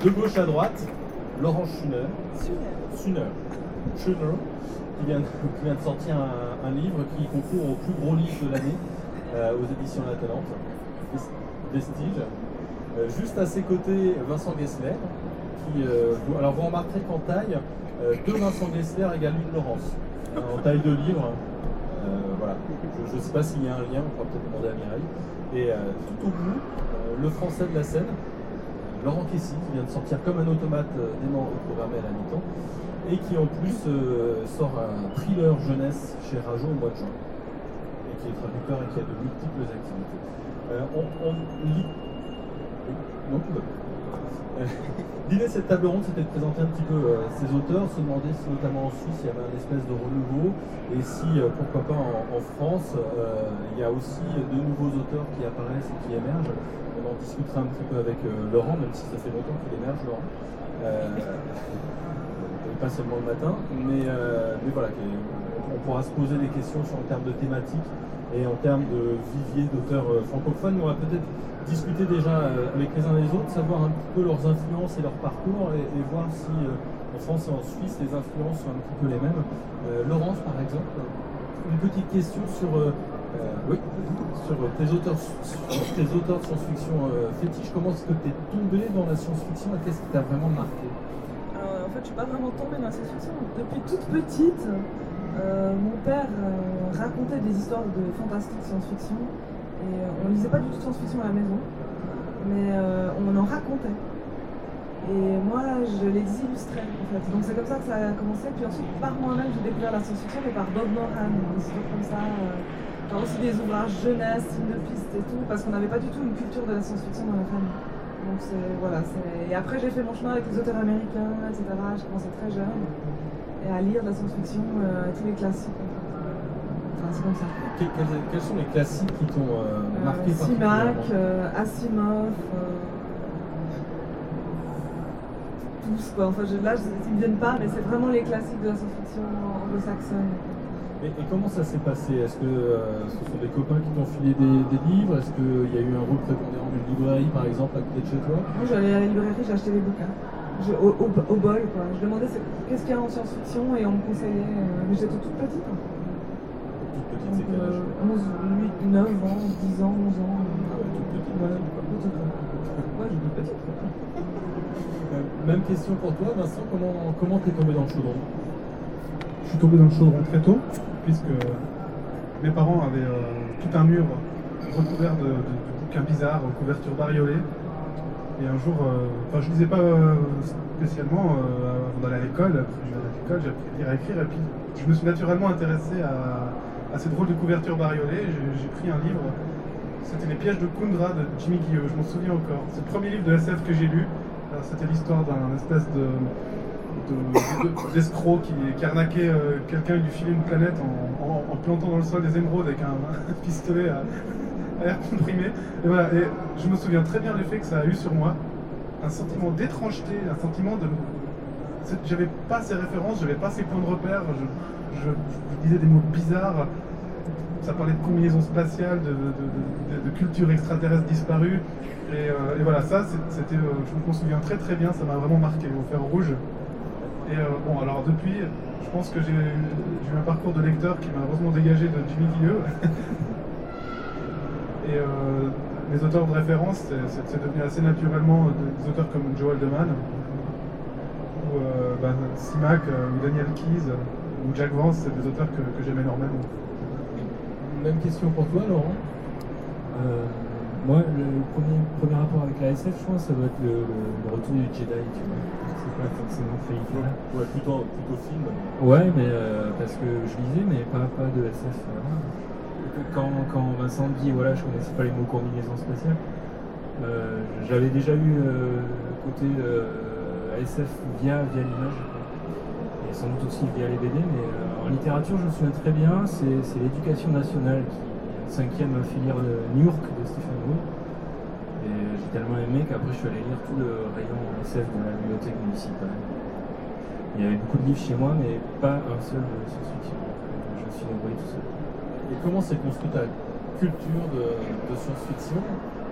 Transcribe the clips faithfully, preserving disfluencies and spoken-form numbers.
de gauche à droite, Laurent Schuner, Schuner, Schuner, qui vient, de, qui vient de sortir un, un livre qui concourt au plus gros livre de l'année euh, aux éditions La Talente, Vestige. Euh, juste à ses côtés, Vincent Gessler, qui, euh, vous, alors vous remarquerez qu'en taille, euh, deux Vincent Gessler égale une Laurence, hein, en taille de livre. Euh, voilà. Je ne sais pas s'il y a un lien, on pourra peut-être demander à Mireille. Et euh, tout au bout, euh, le français de la scène, Laurent Kessy, qui vient de sortir comme un automate euh, dément reprogrammé à la mi-temps, et qui en plus euh, sort un thriller jeunesse chez Rajo au mois de juin, et qui est traducteur et qui a de multiples activités. Euh, on, on lit... Oui, non, tout va bien. L'idée de cette table ronde, c'était de présenter un petit peu euh, ces auteurs, se demander si notamment en Suisse il y avait un espèce de renouveau et si, euh, pourquoi pas en, en France, euh, il y a aussi de nouveaux auteurs qui apparaissent et qui émergent. On en discutera un petit peu avec euh, Laurent, même si ça fait longtemps qu'il émerge, Laurent. Euh, pas seulement le matin, mais, euh, mais voilà, on pourra se poser des questions sur, en termes de thématiques et en termes de vivier d'auteurs euh, francophones. On va peut-être discuter déjà euh, avec les uns et les autres, savoir un petit peu leurs influences et leur parcours et, et voir si euh, en France et en Suisse les influences sont un petit peu les mêmes. Euh, Laurence par exemple, une petite question sur, euh, euh, oui, sur tes auteurs, sur tes auteurs de science-fiction euh, fétiches. Comment est-ce que tu es tombé dans la science-fiction et qu'est-ce qui t'a vraiment marqué? Alors, en fait je suis pas vraiment tombée dans la science-fiction. Depuis toute petite, euh, mon père euh, racontait des histoires de fantastique science-fiction. Et on lisait pas du tout de science-fiction à la maison, mais euh, on en racontait. Et moi, je les illustrais en fait. Donc c'est comme ça que ça a commencé. Puis ensuite, par moi-même, j'ai découvert la science-fiction, mais par Bob Moran, des histoires comme ça. Euh, par aussi des ouvrages jeunesse, films de piste et tout, parce qu'on n'avait pas du tout une culture de la science-fiction dans la famille. Donc c'est voilà. Et après, j'ai fait mon chemin avec les auteurs américains, et cetera. J'ai commencé très jeune et à lire de la science-fiction, euh, tous les classiques. Enfin, c'est comme ça. Quels, quels sont les classiques qui t'ont euh, marqué euh, Simak, euh, Asimov, euh, tous quoi. Enfin, je, là, je, ils ne viennent pas, mais c'est vraiment les classiques de la science-fiction anglo-saxonne. Et, et comment ça s'est passé? Est-ce que euh, ce sont des copains qui t'ont filé des, des livres? Est-ce qu'il y a eu un rôle prépondérant d'une librairie, par exemple, à côté de chez toi? Moi, j'allais à la librairie, j'ai acheté des bouquins. Je, au, au, au bol, quoi. Je demandais qu'est-ce qu'il y a en science-fiction et on me conseillait. Euh, mais j'étais toute petite. Hein. Toute petite, c'est quel âge? onze, huit, neuf ans, dix ans, onze ans. Ah ouais, toute petite. Ouais, toute petite. Ouais, j'étais petite. Euh, même question pour toi, Vincent. Comment comment t'es tombé dans le chaudron? Je suis tombé dans le chaudron très tôt, puisque mes parents avaient euh, tout un mur recouvert de, de, de bouquins bizarres, couverture bariolée. Et un jour, euh, enfin je lisais pas euh, spécialement euh, avant d'aller à l'école. Après à l'école, j'ai appris à lire et à écrire, et puis je me suis naturellement intéressé à, à ces drôles de couvertures bariolées. J'ai pris un livre, c'était Les pièges de Kundra de Jimmy Guilleux, je m'en souviens encore. C'est le premier livre de S F que j'ai lu. C'était l'histoire d'un espèce de d'escroc de, de, qui, qui arnaquait euh, quelqu'un, il lui filait une planète en, en, en plantant dans le sol des émeraudes avec un, un pistolet à, à air comprimé. Et voilà, et je me souviens très bien du fait que ça a eu sur moi un sentiment d'étrangeté, un sentiment de... J'avais pas ces références, j'avais pas ces points de repère, je, je, je disais des mots bizarres, ça parlait de combinaisons spatiales, de, de, de, de, de culture extraterrestre disparue. Et, euh, et voilà, ça, c'était, euh, je me souviens très très bien, ça m'a vraiment marqué au fer rouge. Et euh, bon, alors depuis, je pense que j'ai eu un parcours de lecteur qui m'a heureusement dégagé de Jimmy Guilleux. Et euh, mes auteurs de référence, c'est devenu assez naturellement des auteurs comme Joel Deman, ou euh, bah, Simak, euh, ou Daniel Keyes, ou Jack Vance, c'est des auteurs que, que j'aime énormément. Même question pour toi, Laurent. Euh, moi, le premier, premier rapport avec la S F, je pense, ça doit être le, le, le retour du Jedi, tu vois. C'est pas forcément fait littéraire. Ouais, plutôt, plutôt film. Ouais, mais euh, parce que je lisais, mais pas, pas de S F. Voilà. Quand, quand Vincent dit, voilà, je connaissais pas les mots combinaison spatiale, euh, j'avais déjà eu euh, le côté euh, S F via, via l'image, et sans doute aussi via les B D, mais euh, en littérature, je me souviens très bien, c'est l'Éducation nationale qui cinquième m'a fait lire New York de Stephen Wood. Et j'ai tellement aimé qu'après je suis allé lire tout le rayon S F de la bibliothèque municipale. Il y avait beaucoup de livres chez moi, mais pas un seul de science-fiction. Je me suis débrouillé tout seul. Et comment s'est construite ta culture de, de science-fiction?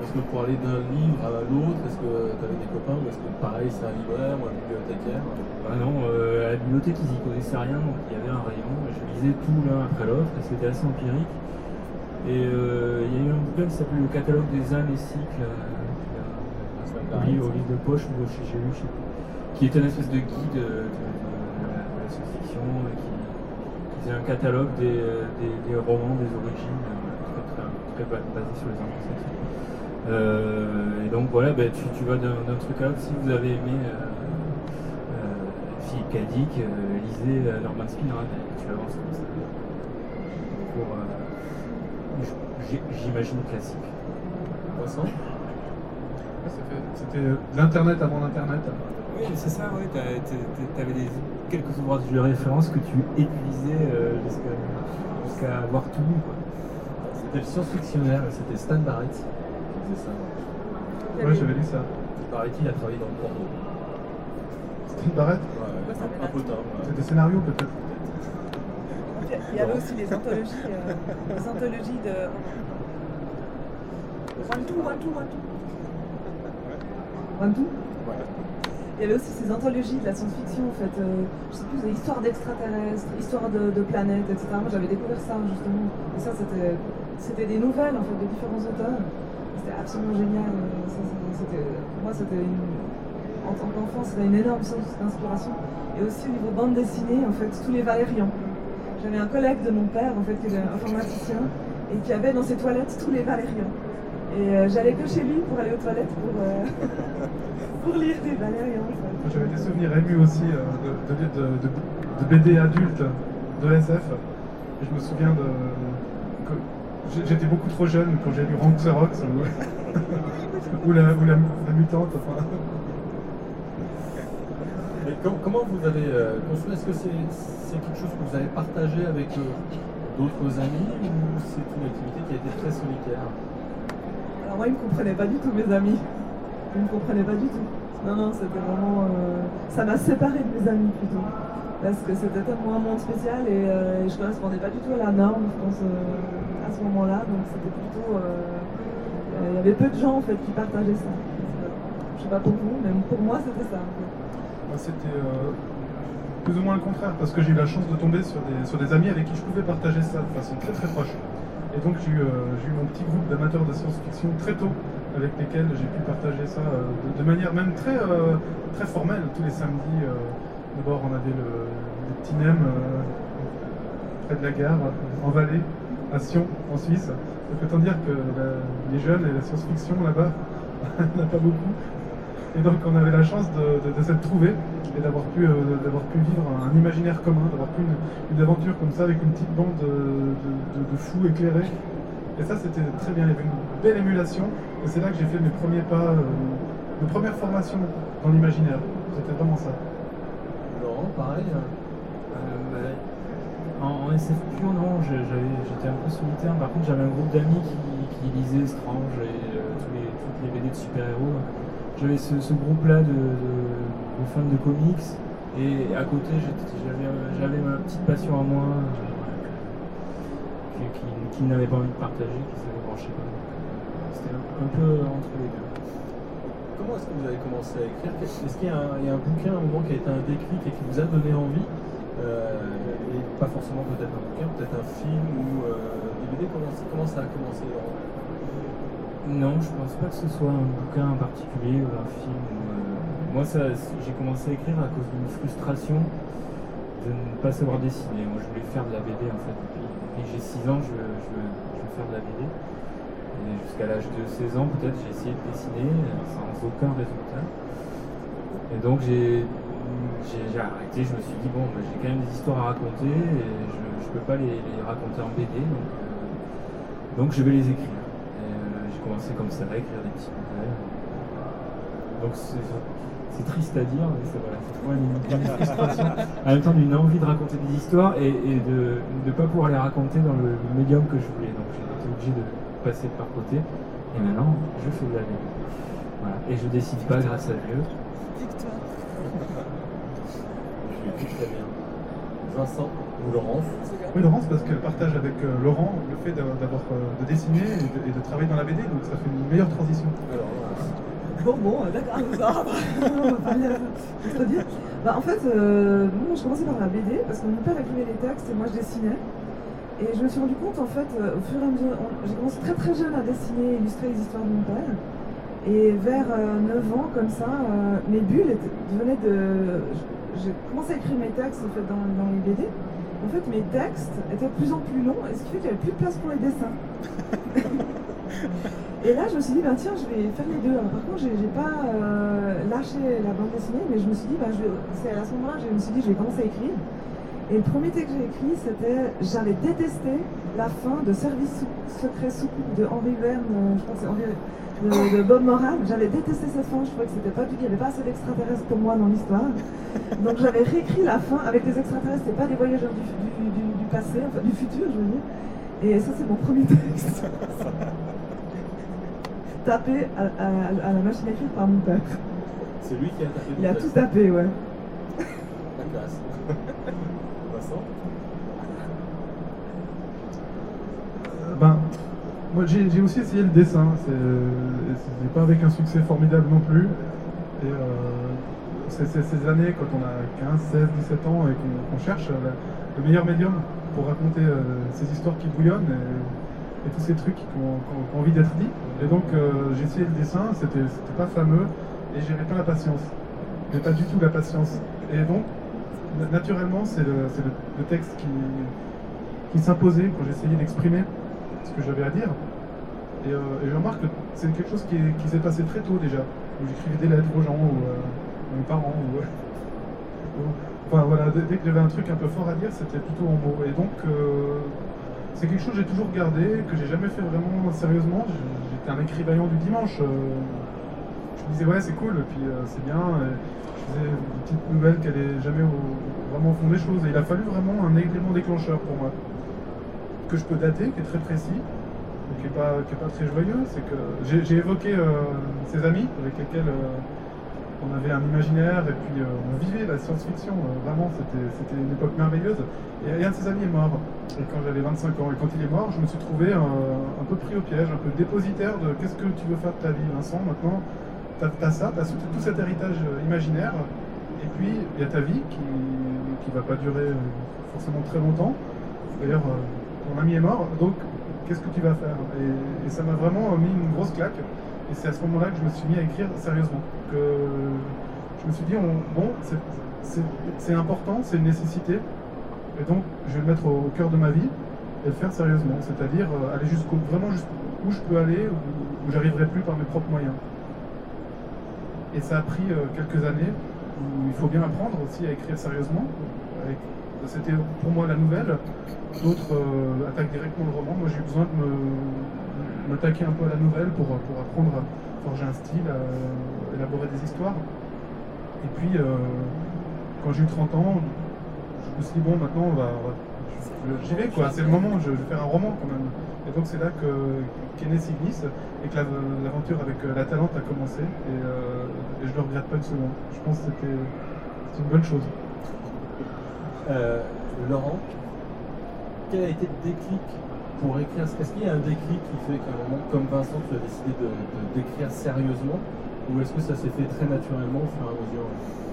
Parce que pour aller d'un livre à l'autre, est-ce que tu avais des copains ou est-ce que pareil c'est un libraire ou un bibliothécaire? Bah non, euh, à la bibliothèque ils y connaissaient rien, donc il y avait un rayon, je lisais tout l'un après l'autre et c'était assez empirique. Et euh, il y a eu un bouquin qui s'appelle Le catalogue des âmes et cycles, euh, au, livre, au livre de poche ou chez j'ai lu, je sais plus, qui était une espèce de guide de, de, de la, de la science-fiction, qui, qui faisait un catalogue des, des, des romans, des origines, très, très, très basé sur les anglo-saxons. Euh, et donc voilà, bah, tu, tu vas d'un truc à l'autre. Si vous avez aimé euh, euh, Philippe K. Dick, euh, lisez euh, Norman Spinrad, et tu avances comme ça. Pour, euh, j'imagine classique. Vincent? C'était l'internet avant l'internet. Oui, c'est ça, oui. Tu avais des, quelques ouvrages de référence que tu épuisais euh, jusqu'à jusqu'à avoir tout lu. C'était le science-fictionnaire, c'était Stan Barrett qui faisait ça. Ouais, j'avais lu ça. Barrett, il a travaillé dans le porno. Stan Barrett? Ouais, un, un potin. Ouais. C'est des scénarios peut-être. Il y avait aussi les anthologies, euh, les anthologies de One Two, One Two, One Two. One Two. Il y avait aussi ces anthologies de la science-fiction en fait. Euh, je sais plus, des histoires d'extraterrestres, histoires de, de planètes, et cetera. Moi j'avais découvert ça justement. Et ça c'était, c'était des nouvelles en fait de différents auteurs. C'était absolument génial. Ça, c'était, pour moi c'était une, en tant qu'enfant c'était une énorme source d'inspiration. Et aussi au niveau bande dessinée en fait tous les Valérians. J'avais un collègue de mon père, en fait, qui était informaticien, et qui avait dans ses toilettes tous les Valérians. Et euh, j'allais que chez lui pour aller aux toilettes pour, euh, pour lire des Valérians. En fait. J'avais des souvenirs émus aussi euh, de, de, de, de, de B D adultes, de S F. Et je me souviens de que j'étais beaucoup trop jeune quand j'ai lu Rank Xerox ou, ou, la, ou la, la mutante. Enfin. Mais com comment vous avez euh, construit? Est-ce que c'est quelque chose que vous avez partagé avec euh, d'autres amis ou c'est une activité qui a été très solitaire? Alors moi, ils ne me comprenaient pas du tout, mes amis. Ils ne me comprenaient pas du tout. Non, non, c'était vraiment... Euh, ça m'a séparé de mes amis plutôt. Parce que c'était tellement un monde spécial et euh, je ne correspondais pas du tout à la norme, je pense, euh, à ce moment-là. Donc c'était plutôt... Il euh, y avait peu de gens en fait qui partageaient ça. Je ne sais pas pour vous, mais pour moi, c'était ça. En fait. C'était euh, plus ou moins le contraire, parce que j'ai eu la chance de tomber sur des, sur des amis avec qui je pouvais partager ça de façon très très proche. Et donc j'ai eu, euh, eu mon petit groupe d'amateurs de science-fiction très tôt, avec lesquels j'ai pu partager ça euh, de, de manière même très, euh, très formelle. Tous les samedis, euh, d'abord on avait le, le petit nem euh, près de la gare, en Valais, à Sion, en Suisse. Donc autant dire que la, les jeunes et la science-fiction là-bas, il n'y en a pas beaucoup. Et donc on avait la chance de, de, de s'être trouvés et d'avoir pu, euh, d'avoir pu vivre un imaginaire commun, d'avoir pu une, une aventure comme ça avec une petite bande de, de, de, de fous éclairés. Et ça c'était très bien, il y avait une belle émulation et c'est là que j'ai fait mes premiers pas, euh, mes premières formations dans l'imaginaire. C'était vraiment ça. Laurent, pareil hein. euh, bah, en, en S F pur, non, j'étais un peu solitaire. Par contre j'avais un groupe d'amis qui, qui lisaient Strange et euh, tous les, toutes les B D de super-héros. J'avais ce, ce groupe-là de, de, de fans de comics, et à côté j'avais ma petite passion à moi, euh, qui, qui, qui n'avait pas envie de partager, qui s'avait branché pas. C'était un, un peu entre les deux. Comment est-ce que vous avez commencé à écrire? Est-ce qu'il y, y a un bouquin, un moment qui a été un déclic et qui vous a donné envie euh, et pas forcément peut-être un bouquin, peut-être un film ou euh, des B D, comment, comment ça a commencé? Non, je pense pas que ce soit un bouquin en particulier ou un film. Euh, moi, j'ai commencé à écrire à cause d'une frustration de ne pas savoir dessiner. Moi, je voulais faire de la B D en fait. Depuis, depuis j'ai six ans, je, je, je veux faire de la B D. Et jusqu'à l'âge de seize ans, peut-être, j'ai essayé de dessiner sans aucun résultat. Et donc, j'ai arrêté. Je me suis dit, bon, bah, j'ai quand même des histoires à raconter et je ne peux pas les, les raconter en B D. Donc, euh, donc je vais les écrire. J'ai commencé comme ça à écrire des petits nouvelles. Donc c'est triste à dire, mais c'est voilà, vraiment une, une frustration. En même temps d'une envie de raconter des histoires et, et de ne pas pouvoir les raconter dans le, le médium que je voulais. Donc j'ai été obligé de passer par côté. Et maintenant, je fais de la B D. Voilà. Et je décide pas grâce à Dieu. Je suis très bien. Vincent ou Laurence? Oui, Laurence, parce qu'elle partage avec euh, Laurent le fait d'avoir, d'avoir, euh, de dessiner et de, et de travailler dans la B D, donc ça fait une meilleure transition. Alors, voilà. Bon, bon, euh, d'accord, ça va, on va pas le contredire. Bah, en fait, euh, bon, je commençais par la B D parce que mon père écrivait les textes et moi je dessinais. Et je me suis rendu compte, en fait, euh, au fur et à mesure, on- j'ai commencé très très jeune à dessiner et illustrer les histoires de mon père. Et vers euh, neuf ans, comme ça, euh, mes bulles étaient- devenaient de. J'ai commencé à écrire mes textes en fait, dans, dans les B D. En fait, mes textes étaient de plus en plus longs, et ce qui fait qu'il n'y avait plus de place pour les dessins. Et là, je me suis dit, ben, tiens, je vais faire les deux. Alors, par contre, j'ai j'ai pas euh, lâché la bande dessinée, mais je me suis dit, ben, je vais- c'est à ce moment-là que je me suis dit, je vais commencer à écrire. Et le premier texte que j'ai écrit, c'était j'avais détesté la fin de Service sou- secret sous coupe de Henri Verne, euh, je pense que c'est Henri de, de Bob Moran. J'avais détesté cette fin, je trouvais que c'était pas du tout, il n'y avait pas assez d'extraterrestres pour moi dans l'histoire. Donc j'avais réécrit la fin avec des extraterrestres et pas des voyageurs du, du, du, du passé, enfin du futur, je veux dire. Et ça, c'est mon premier texte. Tapé à, à, à la machine à écrire par mon père. C'est lui qui a tapé. Il a le tout texte. tapé, ouais. La classe. Vincent? Euh, ben, moi j'ai j'ai aussi essayé le dessin, c'est c'est pas avec un succès formidable non plus. Et euh, c'est c'est ces années, quand on a quinze, seize, dix-sept ans et qu'on qu'on cherche la- le meilleur médium pour raconter euh, ces histoires qui bouillonnent et, et tous ces trucs qui ont, qui ont- qui ont envie d'être dits. Et donc euh, j'ai essayé le dessin, c'était c'était pas fameux et j'avais pas la patience. J'ai pas du tout la patience. Et donc, na- naturellement, c'est le, c'est le, le texte qui, qui s'imposait quand j'essayais d'exprimer ce que j'avais à dire. Et, euh, et je remarque que c'est quelque chose qui, est- qui s'est passé très tôt déjà, où j'écrivais des lettres aux gens, ou euh, à mes parents, ou, ou- enfin voilà, dès, dès que j'avais un truc un peu fort à dire, c'était plutôt en mots. Et donc, euh, c'est quelque chose que j'ai toujours gardé, que j'ai jamais fait vraiment sérieusement. J- J'étais un écrivaillant du dimanche. euh, je me disais, ouais, c'est cool, et puis euh, c'est bien. Et je faisais des petites nouvelles qui allaient jamais au, vraiment au fond des choses. Et il a fallu vraiment un élément déclencheur pour moi, que je peux dater, qui est très précis, mais qui n'est pas, qui est pas très joyeux. C'est que j'ai j'ai évoqué euh, ces amis avec lesquels euh, on avait un imaginaire et puis euh, on vivait la science-fiction. Euh, vraiment, c'était c'était une époque merveilleuse. Et, et un de ces amis est mort. Et quand j'avais vingt-cinq ans, et quand il est mort, je me suis trouvé euh, un peu pris au piège, un peu dépositaire de qu'est-ce que tu veux faire de ta vie, Vincent. Maintenant, t'as as ça, t'as tout tout cet héritage euh, imaginaire. Et puis, il y a ta vie qui qui va pas durer euh, forcément très longtemps. D'ailleurs, euh, ton ami est mort, donc qu'est-ce que tu vas faire? Et, et ça m'a vraiment mis une grosse claque. Et c'est à ce moment-là que je me suis mis à écrire sérieusement. Que je me suis dit, on- bon, c'est- c'est c'est important, c'est une nécessité. Et donc, je vais le mettre au, au cœur de ma vie et le faire sérieusement. C'est-à-dire euh, aller jusqu'au vraiment jusqu'où je peux aller, où, où j'arriverai plus par mes propres moyens. Et ça a pris euh, quelques années où il faut bien apprendre aussi à écrire sérieusement. Avec- C'était pour moi la nouvelle. D'autres euh, attaquent directement le roman. Moi, j'ai eu besoin de me, me taquer un peu à la nouvelle pour, pour apprendre à forger un style, à élaborer des histoires. Et puis, euh, quand j'ai eu trente ans, je me suis dit, bon, maintenant, on va, on va- je- j'y vais, quoi. C'est le moment, je, je vais faire un roman quand même. Et donc, c'est là que qu'est né Signis et que la- l'aventure avec euh, la Talente a commencé. Et, euh, et je ne le regrette pas une seconde. Je pense que c'était c'est une bonne chose. Euh, Laurent, quel a été le déclic pour écrire? Est-ce qu'il y a un déclic qui fait qu'à un moment, comme Vincent, tu as décidé de, de- d'écrire sérieusement? Ou est-ce que ça s'est fait très naturellement au fur et à mesure?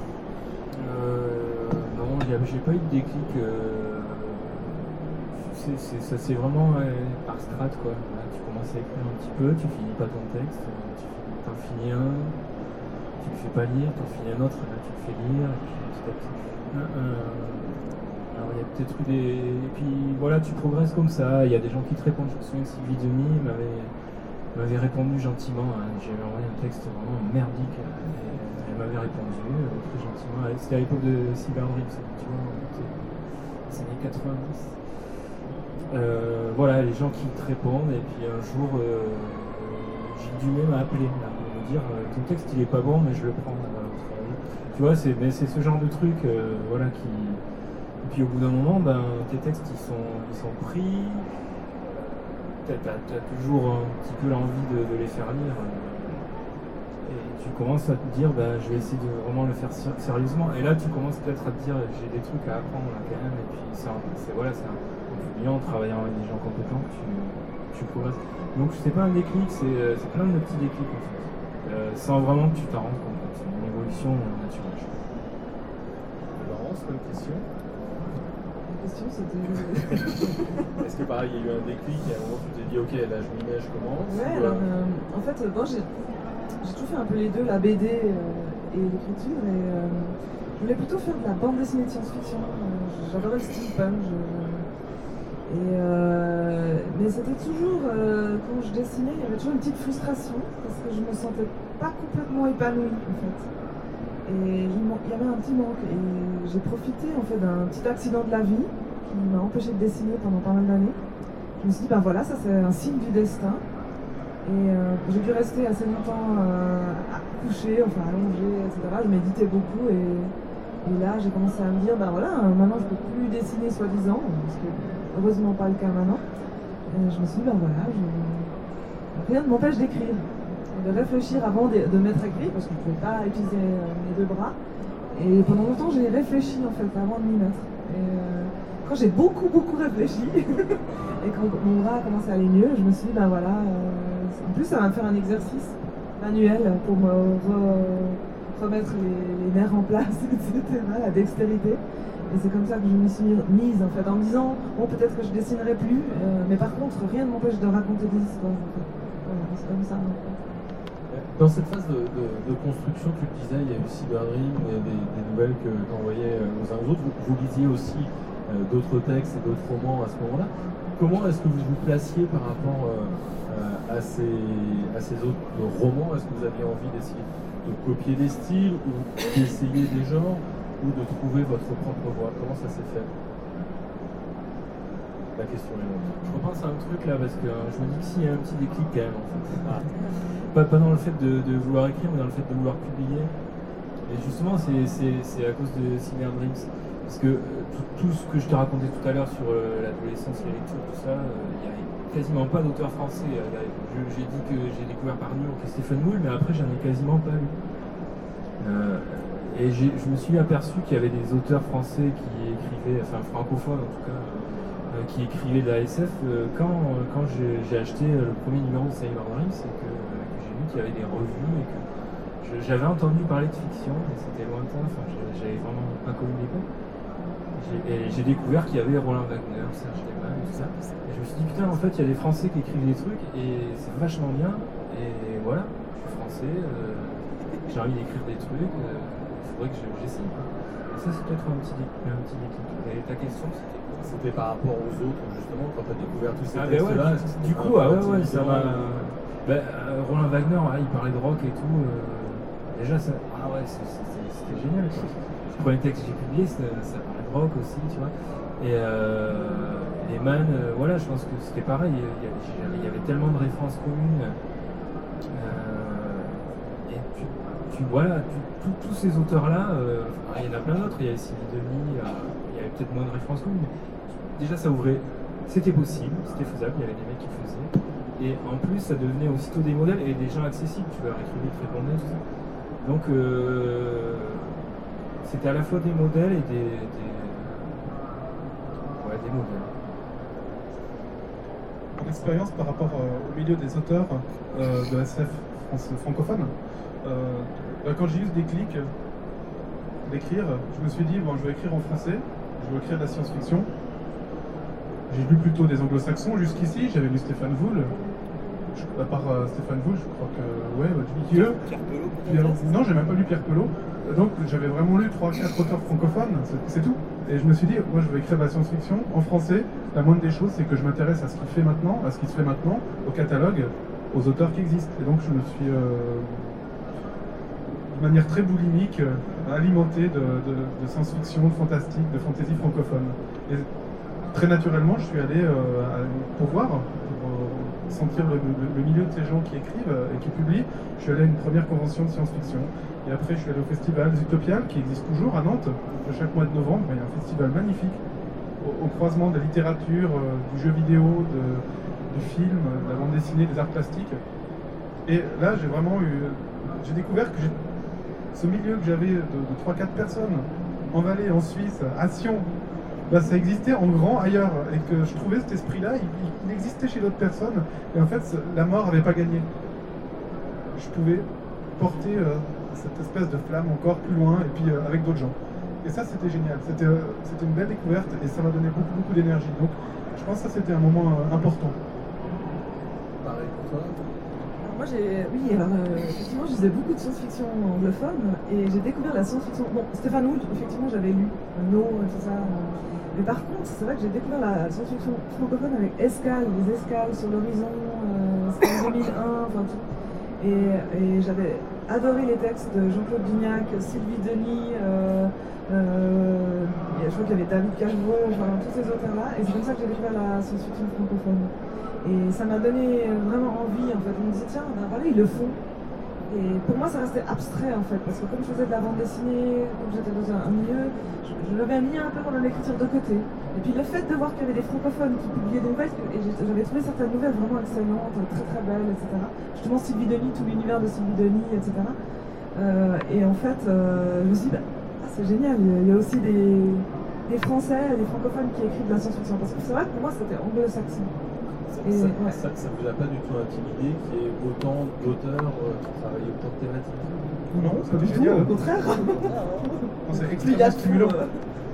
Euh, non, y a- j'ai pas eu de déclic. euh, c'est- c'est- ça c'est vraiment euh, par strat quoi. Voilà, tu commences à écrire un petit peu, tu finis pas ton texte, euh, tu finis- t'en finis un, tu le fais pas lire, t'en finis un autre, là tu le fais lire, et puis petit à petit. Euh, euh, alors il y a peut-être eu des. Et puis voilà, tu progresses comme ça, il y a des gens qui te répondent. Je me souviens que Sylvie Demy m'avait m'avait répondu gentiment, hein. J'avais envoyé un texte vraiment merdique, et elle m'avait répondu euh, très gentiment. Elle- C'était à l'époque de Cyberdream, ça, tu vois, c'était les années quatre-vingt-dix. Euh, voilà, les gens qui te répondent, et puis un jour, euh, Gilles Dumais m'a appelé là, pour me dire euh, ton texte il est pas bon, mais je le prends. Voilà, au travail. Tu vois, c'est mais c'est ce genre de truc euh, voilà, qui. Et puis au bout d'un moment, ben, tes textes ils sont, ils sont pris. T'as, t'as- t'as toujours un petit peu l'envie de, de les faire lire. Et tu commences à te dire, bah, je vais essayer de vraiment le faire sérieusement. Et là, tu commences peut-être à te dire, j'ai des trucs à apprendre là quand même. Et puis, c'est voilà, c'est en publiant, en travaillant avec des gens compétents, tu, tu progresses. Donc, c'est pas un déclic, c'est plein de petits déclics en fait. Euh, sans vraiment que tu t'en rendes compte. C'est une évolution naturelle. Laurence, bonne question. La question c'était. Est-ce que pareil, il y a eu un déclic et à un moment tu t'es dit, ok, là je m'y mets, je commence? Ouais, alors euh, en fait, bon, j'ai tout fait un peu les deux, la B D euh, et l'écriture. Et euh, je voulais plutôt faire de la bande dessinée de science-fiction. Euh, J'adorais le steampunk. Je... Et euh, mais c'était toujours, euh, quand je dessinais, il y avait toujours une petite frustration parce que je me sentais pas complètement épanouie en fait. Et il, il y avait un petit manque. Et j'ai profité en fait d'un petit accident de la vie qui m'a empêché de dessiner pendant pas mal d'années. Je me suis dit, ben voilà, ça c'est un signe du destin. Et euh, j'ai dû rester assez longtemps euh, couché, enfin allongé, et cetera. Je méditais beaucoup et, et là j'ai commencé à me dire, ben voilà, maintenant je peux plus dessiner soi-disant, parce que heureusement pas le cas maintenant. Et je me suis dit, ben voilà, je... rien ne m'empêche d'écrire. De réfléchir avant de, de m'être écrit, parce que je ne pouvais pas utiliser euh, mes deux bras. Et pendant longtemps, j'ai réfléchi en fait avant de m'y mettre. Et euh, quand j'ai beaucoup, beaucoup réfléchi, et quand mon bras a commencé à aller mieux, je me suis dit, ben voilà, euh, en plus ça va me faire un exercice manuel pour me re, remettre les, les nerfs en place, et cetera, la dextérité. Et c'est comme ça que je me suis mise en fait, en me disant, bon peut-être que je dessinerai plus, euh, mais par contre rien ne m'empêche de raconter des histoires. En fait. Voilà, c'est comme ça. En fait. Dans cette phase de, de, de construction, tu le disais, il y a eu Cyberdream, des, des, des nouvelles que tu envoyais aux uns aux autres. Vous, vous lisiez aussi euh, d'autres textes et d'autres romans à ce moment-là. Comment est-ce que vous vous placiez par rapport euh, à, ces, à ces autres romans? Est-ce que vous aviez envie d'essayer de copier des styles ou d'essayer des genres ou de trouver votre propre voie? Comment ça s'est fait? La question est longue. Je repense à un truc là parce que euh, je me dis que s'il y a un petit déclic quand même en fait. Ah. Pas, pas dans le fait de, de vouloir écrire, mais dans le fait de vouloir publier. Et justement, c'est à cause de Cyberdreams. Parce que euh, tout, tout ce que je t'ai raconté tout à l'heure sur euh, l'adolescence, la lecture, tout ça, il euh, n'y avait quasiment pas d'auteur français. Euh, j'ai dit que j'ai découvert par New York Stephen Moule, mais après, j'en ai quasiment pas lu. Euh, et je me suis aperçu qu'il y avait des auteurs français qui écrivaient, enfin francophones en tout cas, euh, qui écrivaient de la S F. Euh, quand quand j'ai acheté le premier numéro de Cyberdreams, c'est que qu'il y avait des revues et que j'avais entendu parler de fiction, mais c'était lointain, enfin, j'avais vraiment pas connu l'époque. Et j'ai découvert qu'il y avait Roland Wagner, Serge Lehmann, tout ça. Et je me suis dit, putain, en fait, il y a des Français qui écrivent des trucs et c'est vachement bien. Et voilà, je suis français, euh, j'ai envie d'écrire des trucs, il euh, faudrait que j'essaye. Et ça, c'est peut-être un petit déclic. Et ta question, c'était quoi? C'était par rapport aux autres, justement, quand tu as découvert tous ces ah, textes-là. Ouais, du coup, ah ouais, ouais, ça m'a. Bah, euh, Roland Wagner, ah, il parlait de rock et tout. Euh, déjà, ça, ah ouais, c'était génial. Quoi. Je prenais le texte que j'ai publié, ça, ça parlait de rock aussi, tu vois. Et euh, Lehmann, euh, voilà, je pense que c'était pareil. Il y, avait, il y avait tellement de références communes. Euh, et tu, tu voilà, tu, tout, tous ces auteurs-là, euh, il y en a plein d'autres. Il y avait Sylvie Denis, euh, il y avait peut-être moins de références communes. Mais déjà, ça ouvrait. C'était possible, c'était faisable. Il y avait des mecs qui faisaient. Et en plus, ça devenait aussitôt des modèles et des gens accessibles. Tu leur écrivais, ils te répondaient, tout ça. Donc, euh, c'était à la fois des modèles et des, des... Ouais, des modèles. Mon expérience par rapport euh, au milieu des auteurs euh, de S F France, francophone, euh, quand j'ai eu ce déclic d'écrire, je me suis dit, bon, je vais écrire en français, je vais écrire de la science-fiction. J'ai lu plutôt des anglo-saxons jusqu'ici, j'avais lu Stéphane Voul. Je, à part euh, Stéphane Voul, je crois que. Ouais, bah, du Pierre, Pierre Pelot. Non, j'ai même pas lu Pierre Pelot. Donc j'avais vraiment lu trois quatre auteurs francophones, c'est tout. Et je me suis dit, moi je veux écrire de la science-fiction en français. La moindre des choses, c'est que je m'intéresse à ce qui fait maintenant, à ce qui se fait maintenant, au catalogue, aux auteurs qui existent. Et donc je me suis, euh, de manière très boulimique, euh, alimenté de, de, de science-fiction, de fantastique, de fantaisie francophone. Et très naturellement, je suis allé euh, à, pour voir, pour euh, sentir le, le, le milieu de ces gens qui écrivent et qui publient. Je suis allé à une première convention de science-fiction. Et après, je suis allé au festival Utopial, qui existe toujours à Nantes. Chaque mois de novembre, il y a un festival magnifique, au, au croisement de la littérature, euh, du jeu vidéo, de, du film, de la bande dessinée, des arts plastiques. Et là, j'ai vraiment eu j'ai découvert que j'ai- ce milieu que j'avais de, de trois quatre personnes en Valais, en Suisse, à Sion, bah, ça existait en grand ailleurs. Et que je trouvais cet esprit-là, il, il existait chez d'autres personnes. Et en fait, la mort n'avait pas gagné. Je pouvais porter euh, cette espèce de flamme encore plus loin, et puis euh, avec d'autres gens. Et ça, c'était génial. C'était euh, c'était une belle découverte, et ça m'a donné beaucoup, beaucoup d'énergie. Donc, je pense que ça, c'était un moment euh, important. Pareil pour toi. Alors moi j'ai, oui, alors euh, effectivement je lisais beaucoup de science-fiction anglophone et j'ai découvert la science-fiction. Bon, Stéphane Hoult, effectivement j'avais lu No et tout ça. euh, Mais par contre, c'est vrai que j'ai découvert la science-fiction francophone avec Escale, les escales sur l'horizon, euh, c'était en deux mille un, enfin tout. Et, et j'avais adoré les textes de Jean-Claude Dignac, Sylvie Denis, euh, euh, je crois qu'il y avait David Cachevaux, enfin tous ces auteurs-là. Et c'est comme ça que j'ai découvert la science-fiction francophone. Et ça m'a donné vraiment envie, en fait. On me disait, tiens, ben voilà, ils le font. Et pour moi, ça restait abstrait, en fait, parce que comme je faisais de la bande dessinée, comme j'étais dans un, un milieu, je, je l'avais mis un peu pendant l'écriture de côté. Et puis le fait de voir qu'il y avait des francophones qui publiaient des nouvelles, et j'avais trouvé certaines nouvelles vraiment excellentes, très très belles, et cetera. Justement, Sylvie Denis, tout l'univers de Sylvie Denis, et cetera. Euh, et en fait, euh, je me suis dit, bah, ah, c'est génial, il y a aussi des, des Français, des francophones qui écrivent de la science-fiction. Parce que c'est vrai que pour moi, c'était anglo-saxon. Ça, Et, ça, ouais. ça, ça vous a pas du tout intimidé qu'il y ait autant d'auteurs euh, qui travaillent autant de thématiques? Non, Pas c'était du tout, génial. au contraire. Non, c'est Il y a extrêmement tout, stimulant. euh,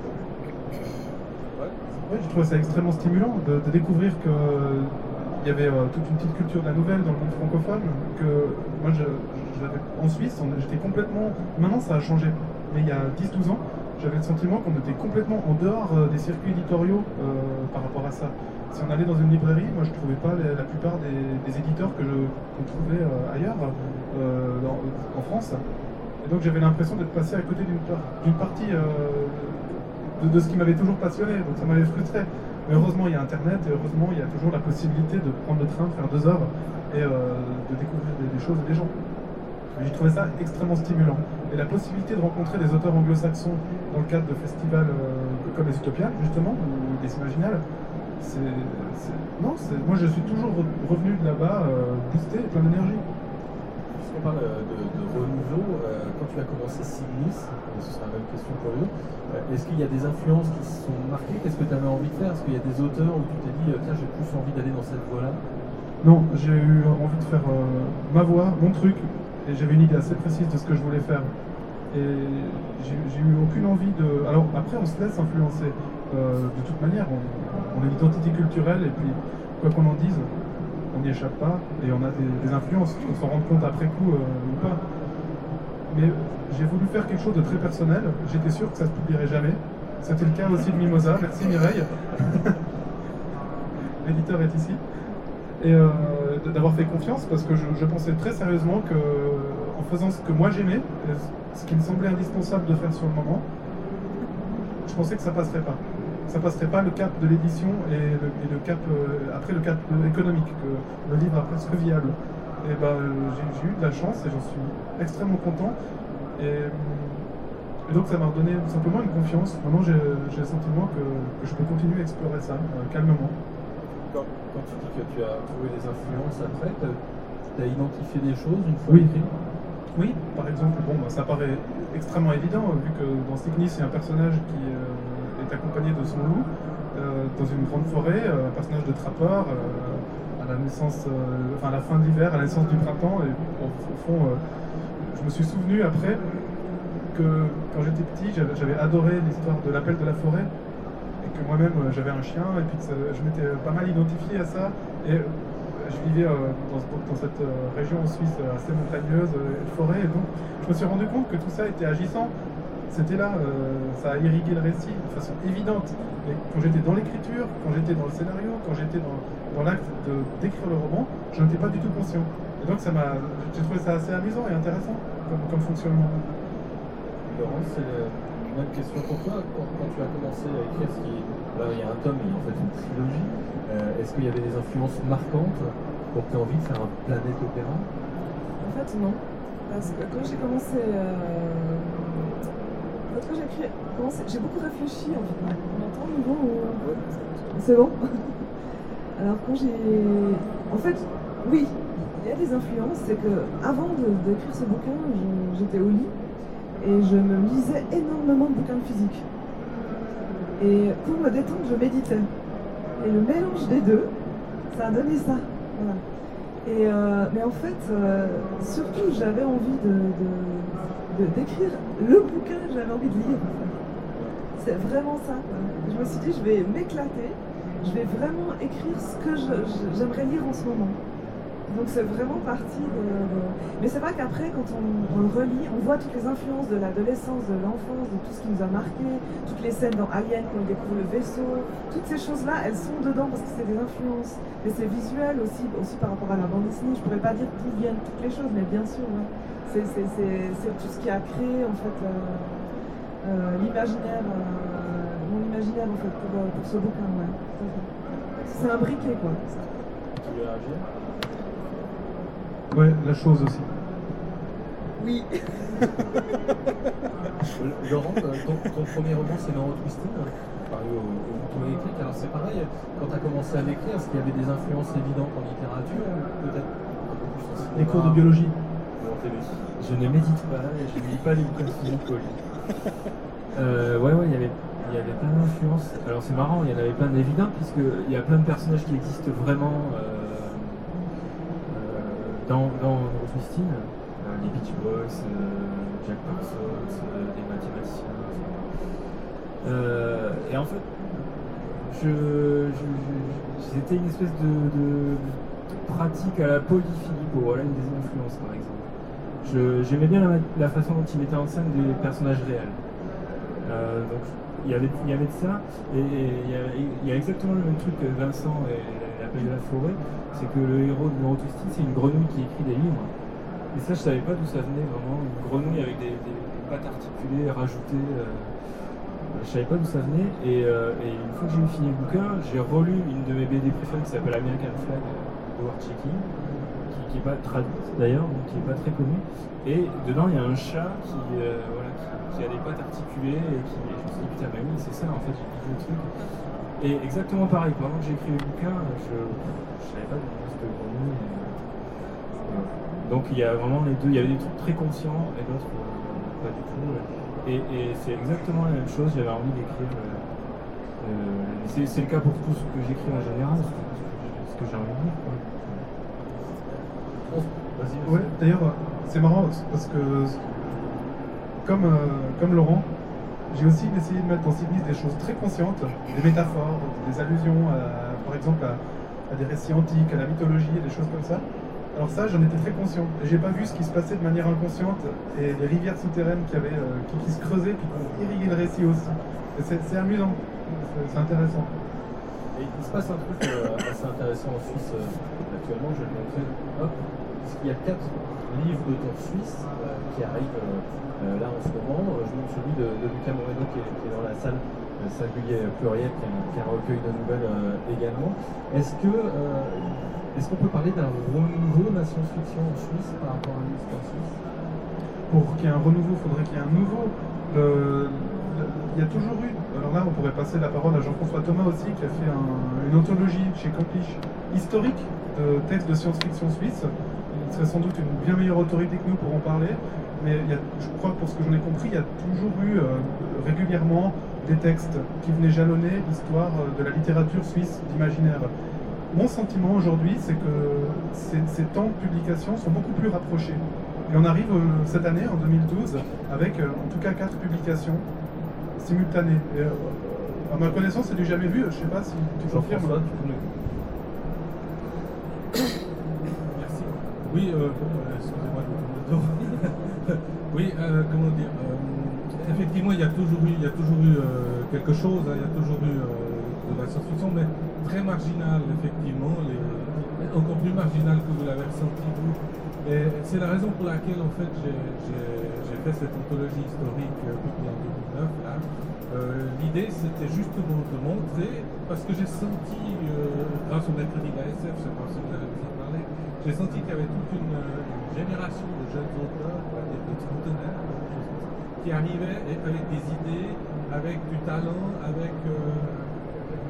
Ouais, je trouvais ça extrêmement stimulant de, de découvrir qu'il y avait euh, toute une petite culture de la nouvelle dans le monde francophone. Que moi, je, j'avais, en Suisse, on- j'étais complètement. Maintenant, ça a changé. Mais il y a dix douze ans, j'avais le sentiment qu'on était complètement en dehors euh, des circuits éditoriaux euh, par rapport à ça. Si on allait dans une librairie, moi, je ne trouvais pas les- la plupart des, des éditeurs que je, qu'on trouvait euh, ailleurs, euh, dans- en France. Et donc, j'avais l'impression d'être passé à côté d'une, par- d'une partie. Euh, De, de ce qui m'avait toujours passionné, donc ça m'avait frustré. Mais heureusement, il y a Internet, et heureusement, il y a toujours la possibilité de prendre le train, de faire deux heures, et euh, de découvrir des, des choses et des gens. Et j'ai trouvé ça extrêmement stimulant. Et la possibilité de rencontrer des auteurs anglo-saxons dans le cadre de festivals euh, comme les Utopiales, justement, ou des Imaginales, c'est... c'est- Non, c'est... moi je suis toujours re- revenu de là-bas euh, boosté et plein d'énergie. Puisqu'on parle euh, de, de renouveau, euh, quand tu as commencé Signis, et ce sera la même question pour eux, euh, est-ce qu'il y a des influences qui se sont marquées? Qu'est-ce que tu avais envie de faire? Est-ce qu'il y a des auteurs où tu t'es dit, euh, tiens, j'ai plus envie d'aller dans cette voie-là? Non, j'ai eu envie de faire euh, ma voix, mon truc, et j'avais une idée assez précise de ce que je voulais faire. Et j'ai j'ai eu aucune envie de... Alors après, on se laisse influencer. Euh, de toute manière, on, on a une identité culturelle, et puis, quoi qu'on en dise, on n'y échappe pas, et on a des, des influences, qu'on s'en rende compte après coup euh, ou pas. Mais j'ai voulu faire quelque chose de très personnel, j'étais sûr que ça ne se publierait jamais. C'était le cas aussi de Mimosa, merci Mireille. L'éditeur est ici. Et euh, d'avoir fait confiance, parce que je, je pensais très sérieusement que, en faisant ce que moi j'aimais, ce qui me semblait indispensable de faire sur le moment, je pensais que ça passerait pas. Ça passerait pas le cap de l'édition et le, et le cap euh, après le cap euh, économique, que le livre est presque viable. Et ben euh, j'ai, j'ai eu de la chance et j'en suis extrêmement content. Et, et donc ça m'a donné tout simplement une confiance. Maintenant j'ai, j'ai le sentiment que, que je peux continuer à explorer ça euh, calmement. Quand, quand tu dis que tu as trouvé des influences après, tu as identifié des choses une fois Oui. écrit? Oui, par exemple, bon, bah, ça paraît extrêmement évident, vu que dans Signis, il y a un personnage qui euh, est accompagné de son loup euh, dans une grande forêt, euh, un personnage de trappeur, euh, à la naissance, euh, enfin à la fin de l'hiver, à la naissance du printemps, et au, au fond, euh, je me suis souvenu après que quand j'étais petit, j'avais, j'avais adoré l'histoire de l'appel de la forêt, et que moi-même euh, j'avais un chien, et puis que ça- je m'étais pas mal identifié à ça, et je vivais euh, dans, dans cette euh, région en Suisse euh, assez montagneuse, euh, et de forêt, et donc je me suis rendu compte que tout ça était agissant. C'était là, euh, ça a irrigué le récit de façon évidente. Et quand j'étais dans l'écriture, quand j'étais dans le scénario, quand j'étais dans, dans l'acte de, d'écrire le roman, je n'étais pas du tout conscient. Et donc ça m'a, j'ai trouvé ça assez amusant et intéressant comme, comme fonctionnement. Laurence, c'est la même question pour toi. Quand, quand tu as commencé à écrire, ce qui est... là il y a un tome, mais en fait une trilogie, euh, est-ce qu'il y avait des influences marquantes pour que tu aies envie de faire un Planète Opéra? En fait, non. Parce que quand j'ai commencé. Euh... Quand j'ai écrit, commencé... j'ai beaucoup réfléchi en fait. On entend le niveau ou... C'est bon. Alors quand j'ai. En fait, oui, il il y a des influences, c'est que avant de, d'écrire ce bouquin, je- j'étais au lit et je me lisais énormément de bouquins de physique. Et pour me détendre, je méditais. Et le mélange des deux, ça a donné ça. Voilà. Et euh, mais en fait, euh, surtout, j'avais envie de, de- de- d'écrire le bouquin que j'avais envie de lire. En fait. C'est vraiment ça. Quoi. Je me suis dit, je vais m'éclater, je vais vraiment écrire ce que je- je- j'aimerais lire en ce moment. Donc c'est vraiment parti de, de- Mais c'est vrai qu'après, quand on, on le relit, on voit toutes les influences de l'adolescence, de l'enfance, de tout ce qui nous a marqué, toutes les scènes dans Alien quand on découvre le vaisseau, toutes ces choses-là, elles sont dedans parce que c'est des influences. Mais c'est visuel aussi, aussi par rapport à la bande dessinée. Je pourrais pas dire d'où viennent toutes les choses, mais bien sûr, ouais. c'est, c'est, c'est, c'est tout ce qui a créé en fait euh, euh, l'imaginaire, euh, mon imaginaire en fait pour, euh, pour ce bouquin, ouais. C'est un briquet quoi. Tu veux réagir? Ouais, la chose aussi. Oui. Laurent, ton, ton premier roman c'est Neurotwisted, paru au, au Bouton électrique. Alors c'est pareil, quand tu as commencé à l'écrire, est-ce qu'il y avait des influences évidentes en littérature ou peut-être un peu plus en cinéma? Les cours de biologie. ou en télé? Je ne médite pas, et je ne lis pas les bouquins de Philippe Colli. Euh, ouais, ouais, il y avait, il y avait plein d'influences. Alors c'est marrant, il y en avait plein d'évidents, puisqu'il y a plein de personnages qui existent vraiment euh, euh, dans, dans Neurotwisted. Euh, les Beach Boys, euh, Jack Parsons, euh, des mathématiciens. Euh, et en fait, je, je, je- c'était une espèce de, de pratique à la Paul Di Filippo, voilà une des influences par exemple. Je- j'aimais bien la, la façon dont il mettait en scène des personnages réels. Euh, donc il y avait, il y avait de ça, et il y a, il y a exactement le même truc que Vincent et l'appel de la forêt, c'est que le héros de Neurotwisted, c'est une grenouille qui écrit des livres. Et ça, je savais pas d'où ça venait vraiment, une grenouille avec des, des pattes articulées rajoutées. Euh, je savais pas d'où ça venait, et, euh, et une fois que j'ai eu fini le bouquin, j'ai relu une de mes B D préférées qui s'appelle American Flag de Howard Chaykin, qui, qui est pas traduite d'ailleurs, donc qui est pas très connue. Et dedans, il y a un chat qui, euh, voilà, qui, qui a des pattes articulées, et qui, et je me suis dit, putain, mais oui, c'est ça, en fait, j'ai piqué le truc. Et exactement pareil, pendant que j'ai écrit le bouquin, je, je savais pas d'où venait cette grenouille. et, voilà. Donc il y a vraiment les deux, il y avait des trucs très conscients et d'autres euh, pas du tout. Et, et c'est exactement la même chose, j'avais envie d'écrire. Euh, euh, c'est, c'est le cas pour tout ce que j'écris en général, ce que, ce que j'ai envie de dire. Quoi. Oh, vas-y, vas-y. Ouais, d'ailleurs, c'est marrant parce que, comme, euh, comme Laurent, j'ai aussi essayé de mettre dans cette liste des choses très conscientes, des métaphores, des allusions, à, par exemple, à, à des récits antiques, à la mythologie, des choses comme ça. Alors ça, j'en étais très conscient. Et j'ai pas vu ce qui se passait de manière inconsciente et les rivières souterraines qui, avaient, euh, qui, qui se creusaient, puis qui ont irrigué le récit aussi. Et c'est, c'est amusant, c'est, c'est intéressant. Et il se passe un truc euh, assez intéressant en Suisse euh, actuellement, je vais le montrer. Hop, parce qu'il y a quatre livres d'auteurs suisses euh, qui arrivent euh, euh, là en ce moment. Euh, je montre celui de, de Lucas Moreno qui est, qui est dans la salle, euh, singulier pluriel, qui est, un, qui est un recueil de nouvelles euh, également. Est-ce que euh, est-ce qu'on peut parler d'un renouveau de la science-fiction en Suisse par rapport à l'histoire suisse? Pour qu'il y ait un renouveau, il faudrait qu'il y ait un nouveau. Le- le- il y a toujours eu, alors là on pourrait passer la parole à Jean-François Thomas aussi, qui a fait un- une anthologie chez Compliche historique de textes de science-fiction suisse. Il serait sans doute une bien meilleure autorité que nous pour en parler, mais il y a, je crois que pour ce que j'en ai compris, il y a toujours eu euh, régulièrement des textes qui venaient jalonner l'histoire de la littérature suisse d'imaginaire. Mon sentiment aujourd'hui, c'est que ces, ces temps de publication sont beaucoup plus rapprochés. Et on arrive euh, cette année, en deux mille douze, avec euh, en tout cas quatre publications simultanées. Et, euh, à ma connaissance, c'est du jamais vu. Je ne sais pas si tu confirmes. Jean-François, tu peux nous... Merci. Oui, euh, euh, excusez-moi de me tourner autour. Oui, euh, comment dire euh, effectivement, il y a toujours eu, il y a toujours eu euh, quelque chose, hein, il y a toujours eu euh, de la science-fiction, mais très marginal, effectivement, les, encore plus marginal que vous l'avez ressenti vous. Et c'est la raison pour laquelle, en fait, j'ai, j'ai, j'ai fait cette anthologie historique euh, publiée en deux mille neuf. Là. Euh, l'idée, c'était justement de montrer, parce que j'ai senti, euh, grâce au mercredi de la S F, je ne sais pas si vous avez déjà parlé, j'ai senti qu'il y avait toute une, une génération de jeunes auteurs, des, des trentenaires, qui arrivaient et- avec des idées, avec du talent, avec euh,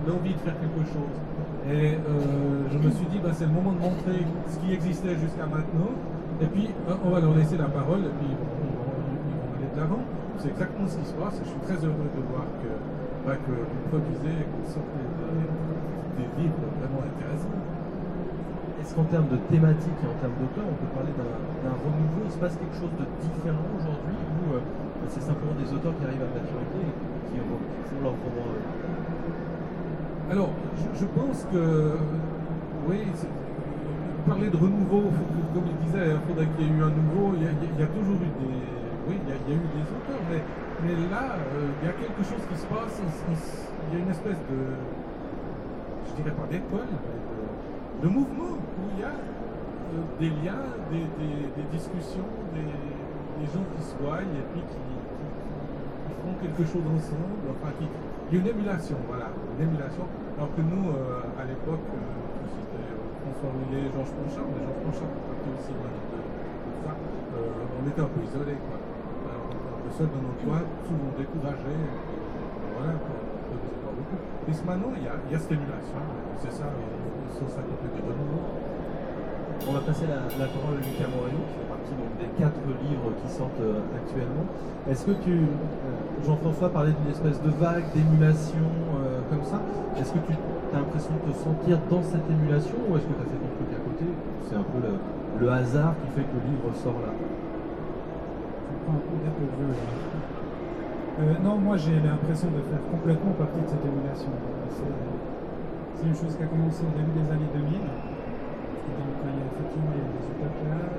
l'envie de faire quelque chose. Et euh, je me suis dit, bah, c'est le moment de montrer ce qui existait jusqu'à maintenant. Et puis, euh, on va leur laisser la parole et puis ils vont, ils vont, ils vont aller de l'avant. C'est exactement ce qui se passe. Et je suis très heureux de voir que, bah, que vous produisez et qu'on sorte des, des livres vraiment intéressants. Est-ce qu'en termes de thématique et en termes d'auteur, on peut parler d'un renouveau? Il se passe quelque chose de différent aujourd'hui ou euh, c'est simplement des auteurs qui arrivent à maturité et qui, qui font leur roman? euh... Alors, je, je pense que, oui, parler de renouveau, comme il disait, il faudrait qu'il y ait eu un nouveau. Il y a, il y a toujours eu des, oui, il y a, il y a eu des auteurs, mais, mais là, euh, il y a quelque chose qui se passe. Il, il y a une espèce de, je dirais pas d'école, mais de, de mouvement où il y a euh, des liens, des, des, des discussions, des, des gens qui se voient et puis qui, qui, qui font quelque chose ensemble. Enfin, qui, il y a une émulation, voilà, une émulation. Alors que nous, euh, à l'époque, euh, c'était François Rouillet, Georges Ponchard, mais Georges Ponchard partait aussi loin de, de ça. Euh, on était un peu isolés, quoi. Alors, on était un peu seuls dans notre coin, souvent découragés. Et, et voilà, quoi, on ne produisait pas beaucoup. Et maintenant, il y a, il y a cette émulation, c'est ça, ils sont ça côté de renouveau. On va passer la, la parole à Lucas Moreno, qui fait partie donc, des quatre livres qui sortent euh, actuellement. Est-ce que tu, euh, Jean-François parlait d'une espèce de vague, d'émulation euh, comme ça. Est-ce que tu as l'impression de te sentir dans cette émulation ou est-ce que tu as fait ton truc à côté? C'est un peu le, le hasard qui fait que le livre sort là. Je prends un coup dépourvu. Euh, non, moi j'ai l'impression de faire complètement partie de cette émulation. C'est une chose qui a commencé au début des années deux mille. Donc il y a effectivement il y a des utopiales,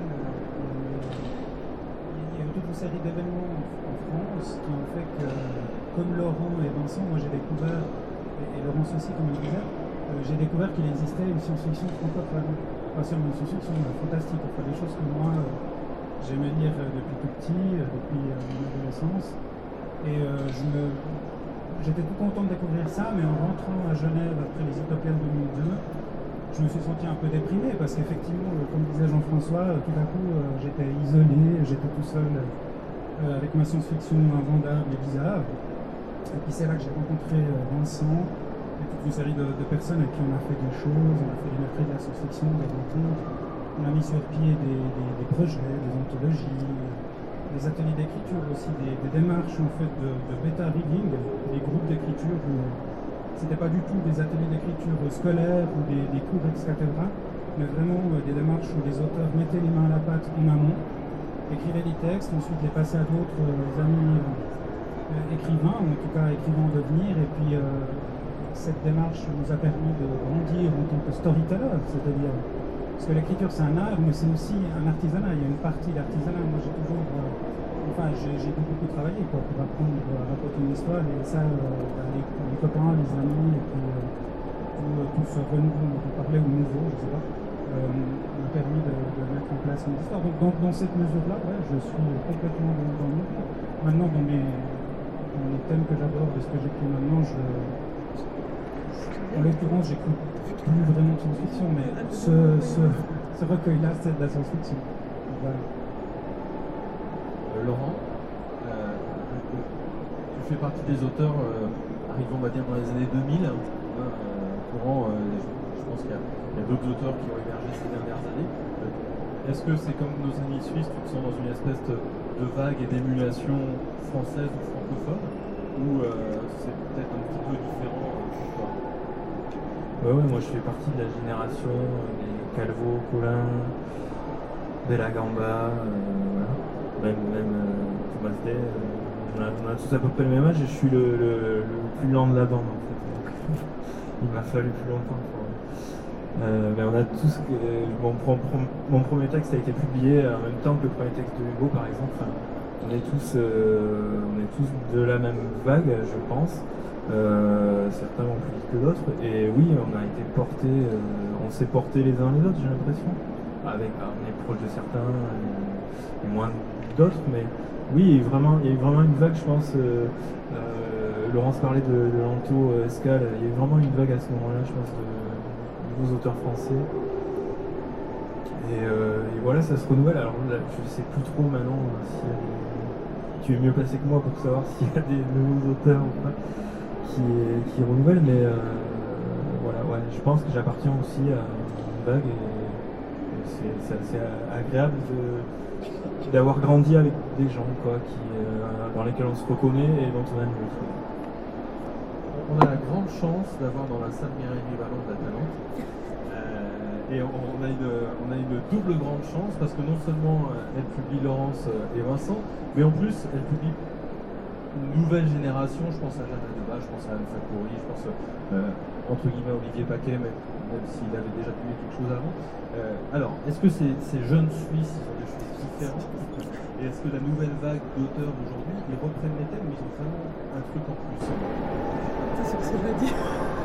il y a eu toute une série d'événements en France qui ont fait que, comme Laurent et Vincent, moi j'ai découvert, et, et Laurence aussi comme il disait, euh, j'ai découvert qu'il existait une science-fiction francophone, pas seulement une science-fiction, mais fantastique, enfin des choses que moi euh, j'aimais lire euh, depuis tout petit, euh, depuis euh, mon adolescence, et euh, je me... j'étais tout content de découvrir ça, mais en rentrant à Genève après les utopiales deux mille deux, je me suis senti un peu déprimé parce qu'effectivement, comme disait Jean-François, tout à coup euh, j'étais isolé, j'étais tout seul euh, avec ma science-fiction invendable et bizarre. Et puis c'est là que j'ai rencontré euh, Vincent et toute une série de, de personnes avec qui on a fait des choses, on a fait des mercredis de la science-fiction, des rencontres, on a mis sur pied des, des, des projets, des anthologies, des ateliers d'écriture aussi, des, des démarches en fait de, de bêta reading, des groupes d'écriture où c'était pas du tout des ateliers d'écriture scolaires ou des, des cours ex cathedra, mais vraiment euh, des démarches où les auteurs mettaient les mains à la pâte en amont, écrivaient des textes, ensuite les passaient à d'autres euh, amis euh, écrivains, ou en tout cas écrivains en devenir, et puis euh, cette démarche nous a permis de grandir en tant que storyteller, c'est-à-dire, parce que l'écriture c'est un art, mais c'est aussi un artisanat, il y a une partie d'artisanat. Moi j'ai toujours, euh, enfin j'ai beaucoup travaillé quoi, pour apprendre à raconter une histoire, et ça, euh, les, les copains, les amis, et puis euh, tout, tout ce renouveau dont on parlait, ou nouveau, je sais pas, euh, m'a permis de, de mettre en place une histoire. Donc dans, dans cette mesure-là, ouais, je suis complètement dans, dans le mouvement. Maintenant, dans mes, dans les thèmes que j'aborde et ce que j'écris maintenant, je, en l'occurrence, j'écris plus vraiment de science-fiction, mais ce, ce, ce recueil-là, c'est de la science-fiction. Voilà. Euh, Laurent, euh, tu fais partie des auteurs euh, arrivant, on va dire, dans les années deux mille. Hein, euh, courant, euh, je, je pense qu'il y a, a d'autres auteurs qui ont émergé ces dernières années. Euh, Est-ce que c'est comme nos amis suisses, tu te sens dans une espèce de, de vague et d'émulation française ou francophone, ou euh, c'est peut-être un petit peu différent euh, pour toi? Ouais, ouais, moi je fais partie de la génération des Calvo, Colin, Bella Gamba, euh, voilà. Même, même euh, Thomas Day. Euh, on, a, on a tous à peu près le même âge et je suis le, le, le plus lent de la bande en fait. Donc, il m'a fallu plus longtemps pour. Euh, mais on a tous. Euh, mon, mon premier texte a été publié en même temps que le premier texte de Hugo par exemple. Enfin, on est tous, euh, on est tous de la même vague, je pense. Euh, certains ont plus vite que d'autres, et oui, on a été portés, euh, on s'est portés les uns les autres, j'ai l'impression. Avec, bah, on est proche de certains et, et moins d'autres, mais oui, il y a eu vraiment, il y a eu vraiment une vague, je pense. Euh, euh, Laurence parlait de, de Lanto, euh, Escale, il y a eu vraiment une vague à ce moment-là, je pense, de, de nouveaux auteurs français. Et, euh, et voilà, ça se renouvelle. Alors là, je sais plus trop maintenant si tu es mieux placé que moi pour savoir s'il y a des nouveaux auteurs ou pas. Qui, qui renouvelle, mais, euh, euh, ouais, je pense que j'appartiens aussi à une vague et, et c'est, c'est assez agréable de, d'avoir grandi avec des gens quoi, qui, euh, dans lesquels on se reconnaît et dont on aime le truc. On a la grande chance d'avoir dans la salle Mireille Rivalon de la Talente. Euh, et on, on, a une, on a une double grande chance parce que non seulement euh, elle publie Laurence et Vincent, mais en plus elle publie une nouvelle génération. Je pense à Jeanne Adeba, je pense à Anne Fakouri, je pense euh, entre guillemets Olivier Paquet, même, même s'il avait déjà publié quelque chose avant. Euh, alors, est-ce que ces, ces jeunes Suisses, ils ont des choses différentes? Et est-ce que la nouvelle vague d'auteurs d'aujourd'hui, ils reprennent les thèmes, mais ils ont vraiment un truc en plus? C'est ce que je veux dire.